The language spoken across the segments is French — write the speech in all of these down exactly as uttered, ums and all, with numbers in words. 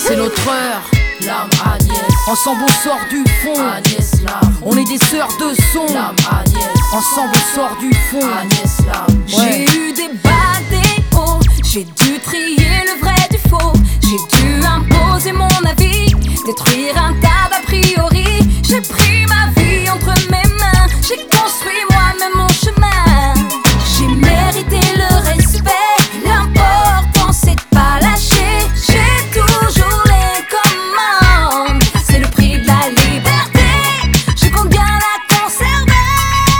C'est notre heure, l'âme Agnès. Ensemble on sort du fond, Agnès l'âme. On est des sœurs de son, l'âme Agnès. Ensemble on sort du fond, Agnès l'âme. Ouais. J'ai eu des bas, des hauts. J'ai dû trier le vrai du faux. J'ai dû imposer mon avis, détruire un tas d'a priori. J'ai pris ma vie entre mes mains. J'ai construit moi-même mon chemin. J'ai mérité le respect. L'important c'est de pas lâcher. J'ai toujours les commandes. C'est le prix de la liberté. Je compte bien la conserver.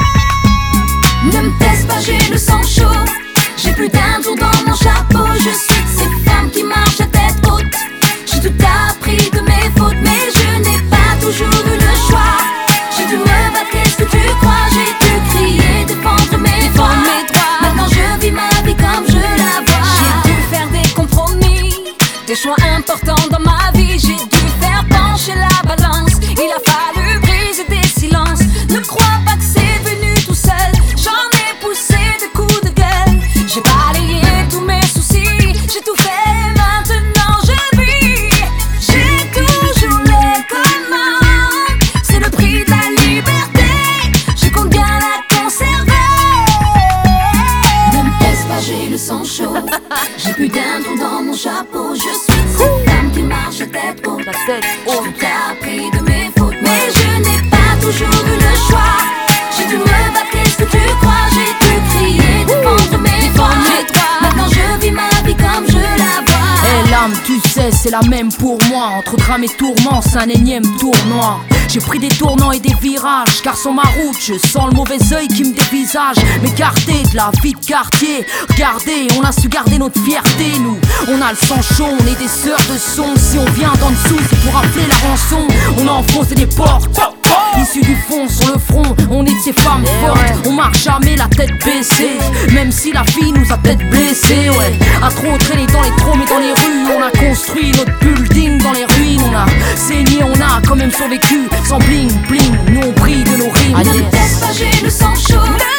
Ne me teste pas, j'ai le sang chaud. J'ai plus d'un tour dans mon chapeau. Je suis de ces femmes qui marchent à tête haute. J'ai tout appris de mes fautes, mais je n'ai pas toujours eu le choix. J'ai dû me battre, qu'est-ce que tu crois? J'ai dû crier, défendre mes droits. Maintenant je vis ma vie comme je la vois. J'ai dû faire des compromis, des choix importants dans ma vie. J'ai dû faire pencher la balance. Il a fallu briser des silences. Ne crois pas que c'est venu tout seul. J'en ai poussé des coups de gueule. J'ai balayé tous mes soucis. J'ai tout fait, maintenant je vis. J'ai toujours les commandes. C'est le prix de la liberté. Je compte bien la conserver. Ne me teste pas, j'ai le sang chaud. J'ai plus d'un trou dans mon chapeau. Je suis de cette femme qui marche à tête haute. La tête haute. J'ai tout appris de mes fautes, mais je n'ai pas toujours eu le choix. J'ai dû me battre, qu'est-ce que tu crois? J'ai dû crier, défendre mes droits. Maintenant je vis ma vie comme je la vois. Eh l'âme, tu sais, c'est la même pour moi. Entre drame et tourment, c'est un énième tournoi. J'ai pris des tournants et des virages, car sur ma route, je sens le mauvais œil qui me dévisage. M'écarter de la vie de quartier. Regardez, on a su garder notre fierté, nous. On a le sang chaud, on est des sœurs de son. Si on vient d'en dessous, c'est pour appeler la rançon. On a enfoncé des portes, issus du fond sur le front. On est de ces femmes fortes, on marche jamais la tête baissée. Même si la fille nous a peut-être blessés, ouais. À trop traîner dans les trônes et dans les rues. On a construit notre building dans les ruines. On a saigné, on a quand même survécu. Sans bling bling, nous on brille de nos rimes. Ne me teste pas, j'ai le sang chaud.